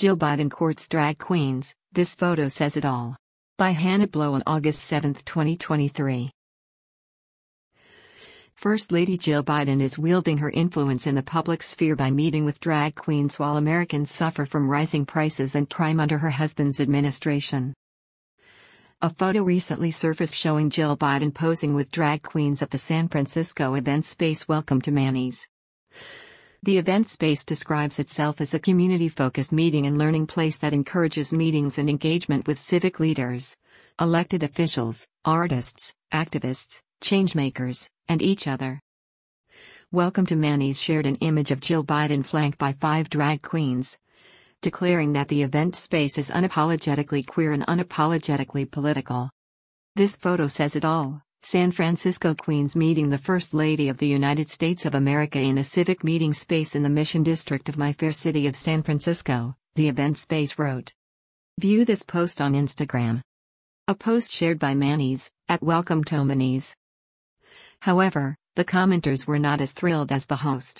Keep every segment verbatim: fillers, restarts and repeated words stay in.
Jill Biden courts drag queens, this photo says it all. By Hannah Blow on August seventh, twenty twenty-three. First Lady Jill Biden is wielding her influence in the public sphere by meeting with drag queens while Americans suffer from rising prices and crime under her husband's administration. A photo recently surfaced showing Jill Biden posing with drag queens at the San Francisco event space Welcome to Manny's. The event space describes itself as a community-focused meeting and learning place that encourages meetings and engagement with civic leaders, elected officials, artists, activists, changemakers, and each other. Welcome to Manny's shared an image of Jill Biden flanked by five drag queens, declaring that the event space is unapologetically queer and unapologetically political. This photo says it all. San Francisco queens meeting the First Lady of the United States of America in a civic meeting space in the Mission District of my fair city of San Francisco, the event space wrote. View this post on Instagram. A post shared by Manny's, at Welcome to Manny's. However, the commenters were not as thrilled as the host.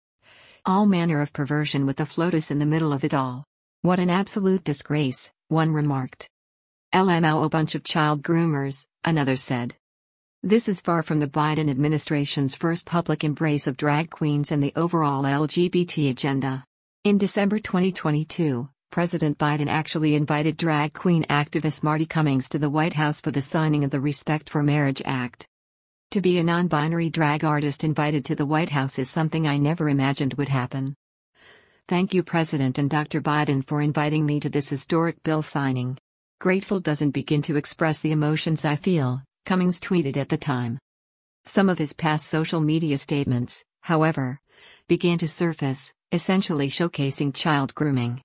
All manner of perversion with the FLOTUS in the middle of it all. What an absolute disgrace, one remarked. L M A O, a bunch of child groomers, another said. This is far from the Biden administration's first public embrace of drag queens and the overall L G B T agenda. In December twenty twenty-two, President Biden actually invited drag queen activist Marti Cummings to the White House for the signing of the Respect for Marriage Act. To be a non-binary drag artist invited to the White House is something I never imagined would happen. Thank you, President and Doctor Biden, for inviting me to this historic bill signing. Grateful doesn't begin to express the emotions I feel, Cummings tweeted at the time. Some of his past social media statements, however, began to surface, essentially showcasing child grooming.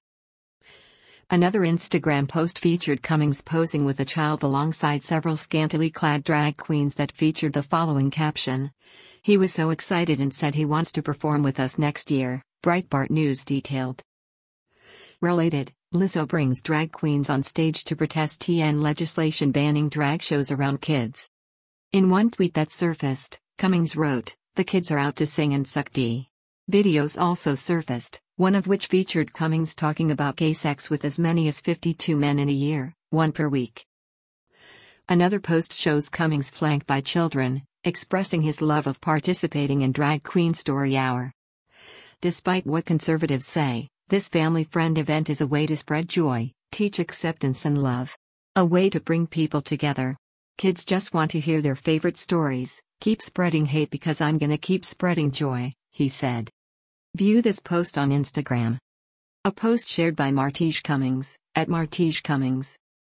Another Instagram post featured Cummings posing with a child alongside several scantily clad drag queens that featured the following caption. He was so excited and said he wants to perform with us next year, Breitbart News detailed. Related, Lizzo brings drag queens on stage to protest T N legislation banning drag shows around kids. In one tweet that surfaced, Cummings wrote, "The kids are out to sing and suck D." Videos also surfaced, one of which featured Cummings talking about gay sex with as many as fifty-two men in a year, one per week. Another post shows Cummings flanked by children, expressing his love of participating in Drag Queen Story Hour. Despite what conservatives say, this family-friend event is a way to spread joy, teach acceptance and love. A way to bring people together. Kids just want to hear their favorite stories. Keep spreading hate because I'm gonna keep spreading joy, he said. View this post on Instagram. A post shared by Martij Cummings, at Martij Cummings.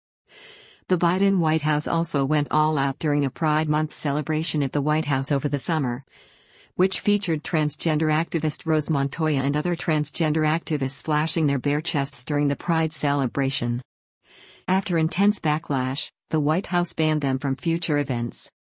The Biden White House also went all out during a Pride Month celebration at the White House over the summer, which featured transgender activist Rose Montoya and other transgender activists flashing their bare chests during the Pride celebration. After intense backlash, the White House banned them from future events.